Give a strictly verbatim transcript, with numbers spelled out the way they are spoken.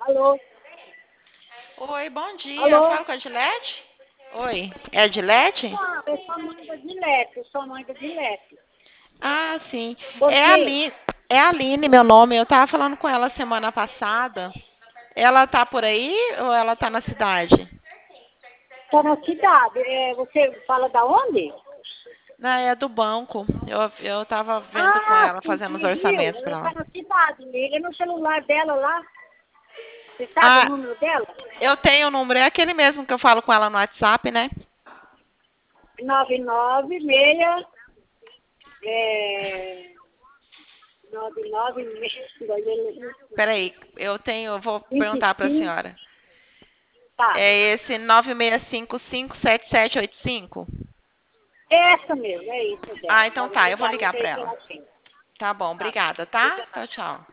Alô? Oi, bom dia. Eu Alô? falo com a Gilete? Oi, é a Gilete? Ah, eu sou a mãe da Dilete, eu sou a mãe da Dilete. Ah, sim. Por É a quê? Aline, é a Aline, meu nome. Eu tava falando com ela semana passada. Ela tá por aí ou ela tá na cidade? Estou na cidade. É, você fala da onde? Não, é do banco. Eu, eu tava vendo com Ah, ela, sim, fazendo os sim, viu? orçamentos Ela pra está ela. na cidade. Liga no celular dela lá. Você sabe o Ah, número dela? eu tenho o número, é aquele mesmo que eu falo com ela no WhatsApp, né? nove nove seis, é, nove nove seis, Peraí, eu tenho, eu vou vinte e perguntar pra cinco, senhora. tá. É esse nove seis cinco cinco sete sete oito cinco? Essa mesmo, é isso dela. Ah, então Pode tá, eu vou ligar no ligar pra jeito que ela. ela tem. Tá bom, Tá. obrigada, tá? Obrigada. Tchau, tchau.